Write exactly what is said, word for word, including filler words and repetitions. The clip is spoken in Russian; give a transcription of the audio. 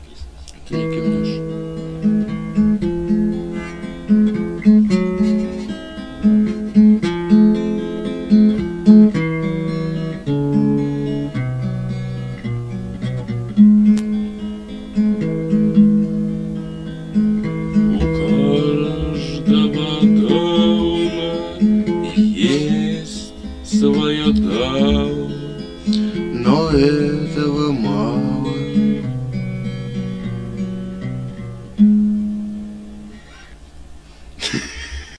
Ты не кивнешь. У каждого дома есть свое Тау, но этого мало.